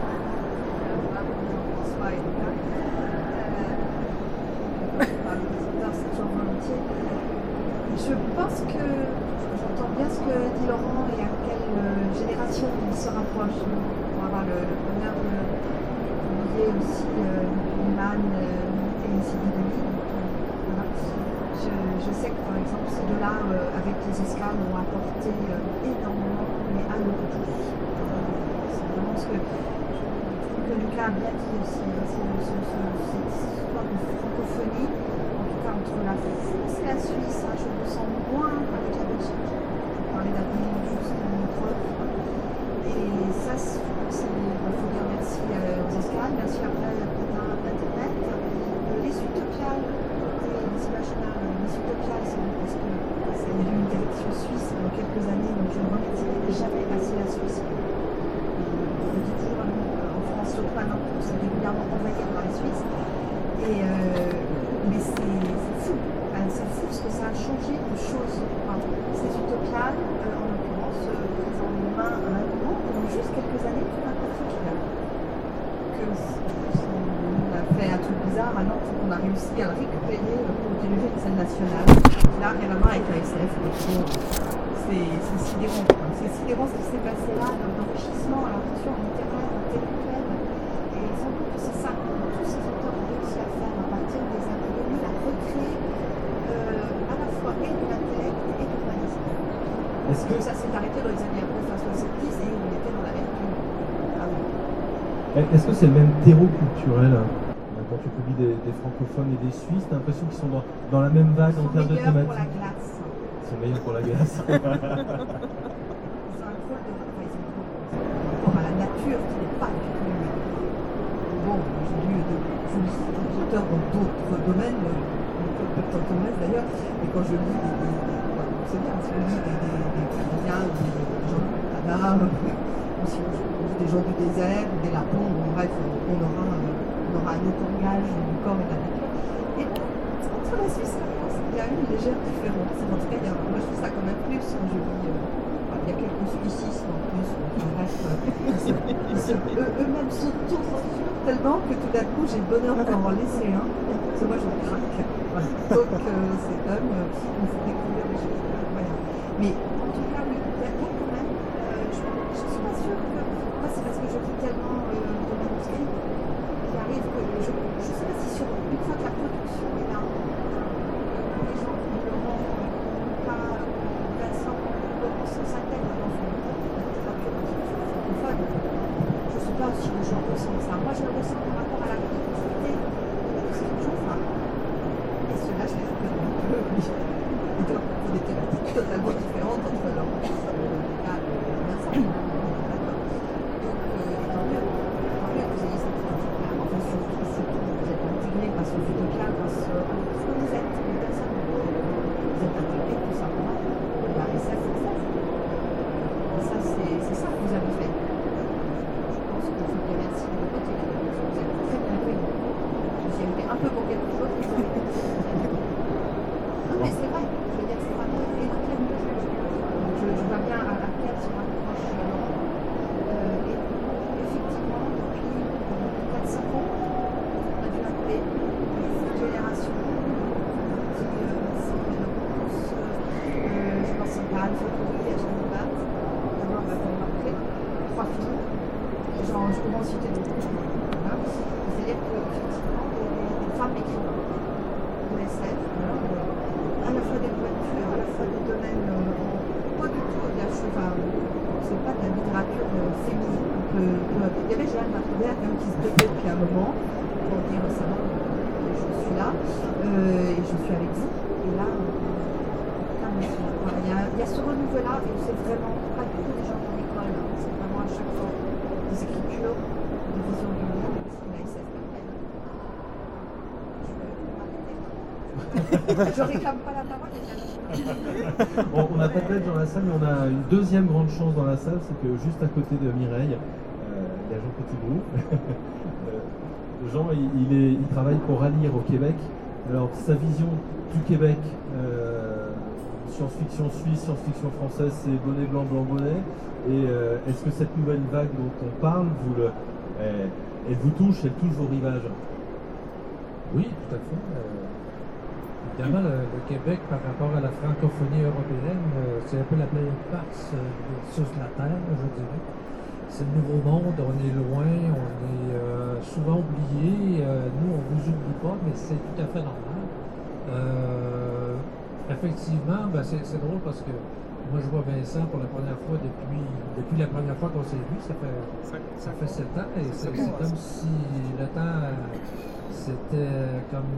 Je pense que j'entends bien ce que dit Laurent et à quelle euh, génération il se rapproche. Pour avoir le, le bonheur de publier aussi euh, Iman euh, et Sylvie Denis. Voilà. Je, je sais que par exemple ces deux-là, euh, avec les Oscars, ont apporté euh, énormément, mais à notre tour. C'est vraiment ce que, que Lucas a bien dit aussi. C'est, c'est, c'est, cette histoire de francophonie. Entre la France et la Suisse, hein, je me sens moins avec la Belgique. Je parlais d'avenir juste une preuve. Et ça, il faut dire merci euh, aux Oscars, merci après peut-être Internet. Euh, les Utopiales, les Imaginales, les Utopiales, c'est parce que ça a eu une direction suisse pendant quelques années, donc je ne remercierai jamais assez la Suisse. Euh, je dis toujours en France, surtout maintenant, on s'est régulièrement envahi par la Suisse. Et euh, mais c'est, c'est fou, enfin, c'est fou ce que ça a changé de choses. Enfin, ces utopiales, euh, en l'occurrence, euh, prises en main à un moment, pendant juste quelques années, tout n'importe qui là. Que on a fait un truc bizarre à Nantes, qu'on a réussi à le récupérer pour diriger une scène nationale. Là, rien à voir avec la S F. C'est, c'est sidérant. C'est sidérant ce qui s'est passé là, d'enrichissement à l'attention littéraire, intellectuelle. Et sans doute que c'est ça que tous ces auteurs ont réussi à faire à partir des inconnus, à recréer euh, à la fois et de l'intellect et de l'humanisme. Est-ce que ça s'est arrêté dans les années après soixante-dix et on était dans la vertu avant? Est-ce que c'est le même terreau culturel quand tu publies des, des francophones et des Suisses? T'as l'impression qu'ils sont dans, dans la même vague en termes de thématiques? Pour la glace. Ils sont meilleurs pour la glace. Ils ont un rôle de rapport à la nature qui n'est pas du tout humain. Bon, j'ai lu de félicitants auteurs dans d'autres domaines, peut-être domaines d'ailleurs, et quand je lis des, des, des c'est bien, si on lit des, des, des Philippiens ou des, des gens du Canada, ou si on lit des gens du désert ou des lapons, bon, bref, on aura, on aura un autre langage du corps et de la nature. Et entre la Suisse et la France, il y a une légère différence. En tout cas, il y a, moi je trouve ça quand même plus quand je lis. Euh, il y a quelques suicismes en plus, enfin, bref, euh, eux, eux-mêmes s'auto-censurent tellement que tout d'un coup j'ai le bonheur d'en laisser un, parce que moi je craque. Voilà. Donc euh, c'est quand même, euh, il faut découvrir des choses. Voilà. Mais en tout cas, oui, il y a quand même, euh, je ne suis pas sûre que, moi c'est parce que je lis tellement euh, de manuscrits qui arrive que je ne sais pas si sur une fois que la production est là, euh, les gens qui le rendent pas Vincent, Laurence s'intègrent dans son littérature francophone. Je ne sais pas si les gens ressentent ça. Moi, je le ressens par rapport à la complexité de ces choses-là. Et cela, je les reconnais un peu. Ils doivent avoir des thématiques totalement différentes entre Laurence et Vincent. Donc, euh, tant mieux. Tant mieux que vous ayez cette identité. Enfin, surtout, surtout, vous êtes intégrés grâce au Utopial, grâce à ce que vous êtes, les personnes. Vous êtes intégrés tout simplement. La S F française. Et ça, c'est, c'est ça que vous avez fait. Je pense qu'il faut bien merci de votre côté. Vous êtes très bien fait. Je suis arrivée un peu pour quelque chose, mais vous avez fait. Non, mais c'est vrai. Je veux dire, c'est vraiment énorme. Je, je vois bien à laquelle se rapproche Laurent. Euh, et effectivement, depuis quatre cinq ans, on a dû appeler cette génération qui euh, s'est de Laurence. Euh, je pense à Anne Fakouri et à Jeanne Adeba. D'abord, on va remarquer trois filles. Genre, je pourrais en citer d'autres. Voilà. C'est-à-dire qu'effectivement, des femmes écrivaines de S F, alors, euh, à la fois des voitures, à la fois des domaines, euh, pas du tout, bien sûr, enfin, c'est pas de la littérature euh, féminine, que, que- il y avait Jeanne Marguerite hein, qui se déplaît depuis un moment pour dire ça va, je suis là euh, et je suis avec vous. Et là, euh, calme-toi. Voilà, il y, a- il y a ce renouveau-là et c'est vraiment pas du tout des gens en école, hein, c'est vraiment à chaque fois des écritures, des visions du monde. La S F m'appelle. Je vais arrêter. Je réclame pas la parole, mais il y a Bon, on n'a pas de badge dans la salle, mais on a une deuxième grande chance dans la salle, c'est que juste à côté de Mireille, euh, il y a Jean Petitbrou. Euh, Jean, il, il est, il travaille pour Ralire au Québec. Alors, sa vision du Québec, euh, science-fiction suisse, science-fiction française, c'est bonnet blanc, blanc bonnet. Et euh, est-ce que cette nouvelle vague dont on parle, vous le, elle, elle vous touche, elle touche vos rivages? Oui, tout à fait. Euh, évidemment, le, le Québec, par rapport à la francophonie européenne, euh, c'est un peu la planète Mars euh, sur la Terre, je dirais. C'est le nouveau monde, on est loin, on est euh, souvent oublié. Euh, nous, on ne vous oublie pas, mais c'est tout à fait normal. Euh, effectivement, ben, c'est c'est drôle parce que moi, je vois Vincent pour la première fois depuis, depuis la première fois qu'on s'est vu, ça fait, ça fait sept ans, et c'est c'est comme si le temps, c'était comme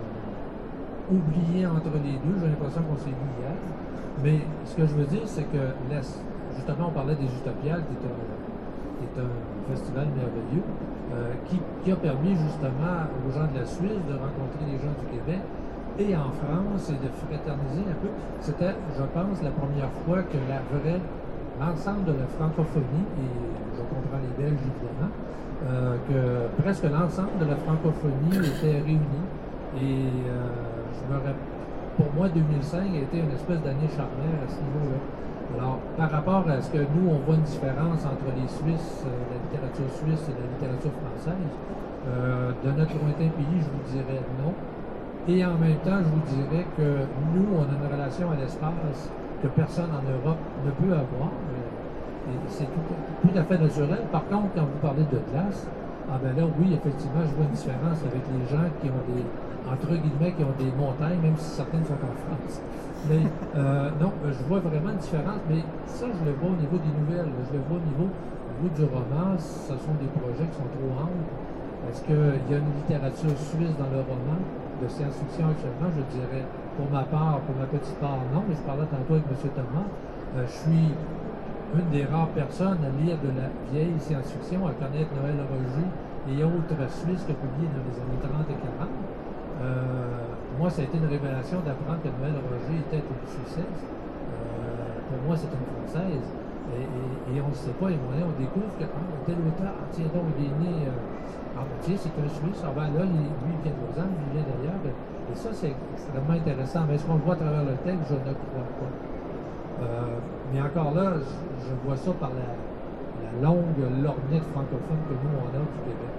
oublié entre les deux. J'ai l'impression qu'on s'est vu hier. Mais ce que je veux dire, c'est que l'Est, justement, on parlait des Utopiales, qui est un, qui est un festival merveilleux, euh, qui, qui a permis justement aux gens de la Suisse de rencontrer les gens du Québec et en France et de fraterniser un peu. C'était, je pense, la première fois que la vraie, l'ensemble de la francophonie, et je comprends les Belges évidemment, euh, que presque l'ensemble de la francophonie était réunie. Et euh, je me rappelle, pour moi, deux mille cinq a été une espèce d'année charnière à ce niveau-là. Alors, par rapport à ce que nous, on voit une différence entre les Suisses, euh, la littérature suisse et la littérature française, euh, de notre lointain pays, je vous dirais non. Et en même temps, je vous dirais que nous, on a une relation à l'espace que personne en Europe ne peut avoir. Et c'est tout, tout à fait naturel. Par contre, quand vous parlez de glace, ah ben là, oui, effectivement, je vois une différence avec les gens qui ont des, entre guillemets, qui ont des montagnes, même si certaines sont en France. Mais euh, non, je vois vraiment une différence. Mais ça, je le vois au niveau des nouvelles. Je le vois au niveau, au niveau du roman. Ce sont des projets qui sont trop amples. Est-ce qu'il y a une littérature suisse dans le roman de science-fiction actuellement? Je dirais, pour ma part, pour ma petite part, non. Mais je parlais tantôt avec M. Thomas. Euh, je suis une des rares personnes à lire de la vieille science-fiction, à connaître Noël Roger et autres Suisses que publiés dans les années trente et quarante. Euh, moi, ça a été une révélation d'apprendre que Noël Roger était une Suissesse. Euh, pour moi, c'est une Française. Et, et, et on ne sait pas, et on découvre que ah, tel auteur, ah, tiens donc, il est né euh, en Moutier, c'est un Suisse. Ah ben là, lui, il vient de Lausanne, lui vient d'ailleurs. Et ça, c'est extrêmement intéressant. Mais est-ce qu'on le voit à travers le texte? Je ne crois pas. Euh, mais encore là, je, je vois ça par la, la longue lorgnette francophone que nous, on a du Québec.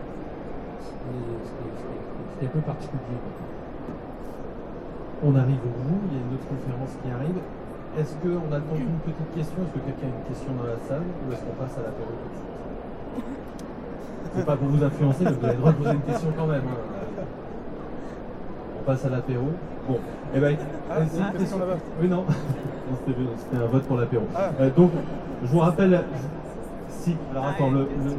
C'est un peu particulier. On arrive au bout, il y a une autre conférence qui arrive. Est-ce qu'on a le temps d'une petite question? Est-ce que quelqu'un a une question dans la salle? Ou est-ce qu'on passe à l'apéro tout de suite? C'est pas pour vous influencer, mais vous avez le droit de poser une question quand même. Hein. On passe à l'apéro. Bon, eh ben, ah, c'est une question là-bas. Oui, non, non c'était un vote pour l'apéro. Ah. Euh, donc, je vous rappelle. Si, alors attends, le. le...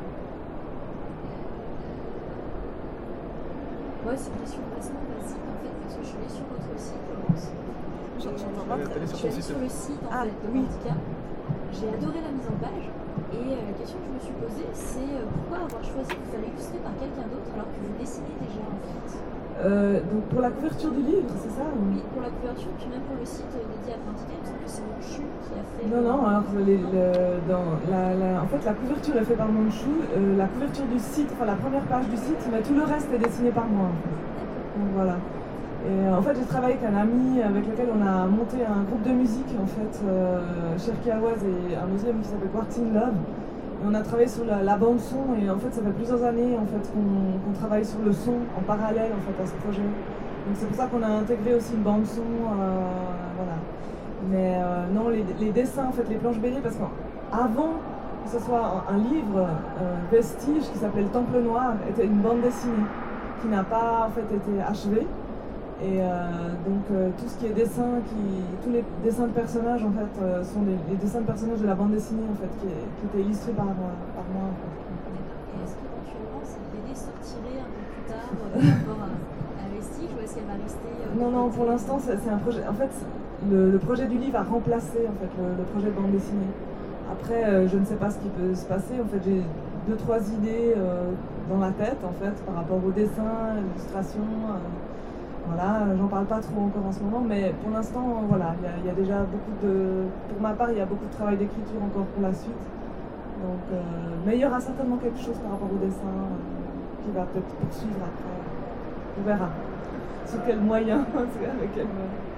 Moi, c'est une question complètement basique en fait, parce que je suis allée sur votre site, Laurence. J'entends pas. Je suis allée sur le site en ah, fait, de oui. Quantica. J'ai adoré la mise en page. Et euh, la question que je me suis posée, c'est euh, pourquoi avoir choisi de vous faire illustrer par quelqu'un d'autre alors que vous dessinez déjà en fait. Euh, donc pour la couverture du livre, c'est ça? Oui, pour la couverture, puis même pour le site euh, dédié à Quantica, il me semble que c'est Monchu qui a fait. Non, non, alors les, le, dans la, la, en fait la couverture est faite par Monchu, euh, la couverture du site, enfin la première page du site, mais tout le reste est dessiné par moi. En fait. Donc voilà. Et euh, en fait j'ai travaillé avec un ami avec lequel on a monté un groupe de musique en fait, euh, Cherki Awaz et un deuxième qui s'appelle Quartz in Love. Et on a travaillé sur la, la bande son et en fait ça fait plusieurs années en fait qu'on qu'on travaille sur le son en parallèle en fait à ce projet. Donc c'est pour ça qu'on a intégré aussi une bande son, euh, voilà. Mais euh, non, les, les dessins en fait, les planches B D, parce qu'avant que ce soit un, un livre euh, vestige qui s'appelait Le Temple Noir, était une bande dessinée qui n'a pas en fait été achevée. Et euh, donc euh, tout ce qui est dessin, qui, tous les dessins de personnages en fait euh, sont les, les dessins de personnages de la bande dessinée en fait, qui, est, qui étaient illustrés par, par moi. En fait. Et est-ce qu'éventuellement cette B D sortirait un peu plus tard euh, par rapport à, à Vestige ou est-ce qu'elle va rester euh, Non, non, pour l'instant c'est, c'est un projet. En fait, le, le projet du livre a remplacé en fait le, le projet de bande dessinée. Après, euh, je ne sais pas ce qui peut se passer. En fait, j'ai deux, trois idées euh, dans la tête en fait par rapport au dessin, à l'illustration. Euh, Voilà, j'en parle pas trop encore en ce moment, mais pour l'instant, voilà, il y, y a déjà beaucoup de... Pour ma part, il y a beaucoup de travail d'écriture encore pour la suite. Donc, euh, mais il y aura certainement quelque chose par rapport au dessin euh, qui va peut-être poursuivre après. On verra. Sur quel moyen, avec quel...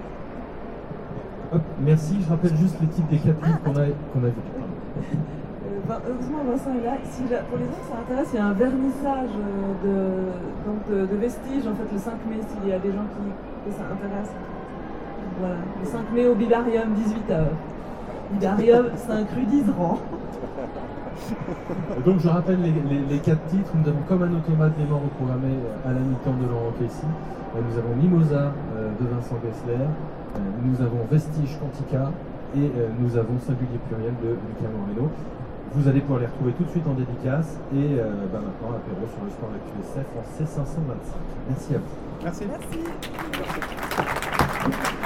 Hop, merci, je rappelle juste les titres des quatre livres qu'on a, qu'on a vus. Ben, heureusement, Vincent est là. Si la, pour les gens, ça intéresse, il y a un vernissage de, donc de, de Vestige, en fait, le cinq mai, s'il y a des gens qui, que ça intéresse. Voilà, le cinq mai au Bibarium, dix-huit heures. Bibarium, cinq rue d'Isran. Donc, je rappelle les, les, les quatre titres. Nous avons Comme un automate des morts reprogrammé à la mi-temps de Laurent Plessis. Nous avons Mimosa euh, de Vincent Gessler. Euh, nous avons Vestige Quantica. Et euh, nous avons Singulier Pluriel de Lucas Moreno. Vous allez pouvoir les retrouver tout de suite en dédicace et euh, bah maintenant apéro sur le Sport Actu S F en C cinq cent vingt-cinq. Merci à vous. Merci. Merci.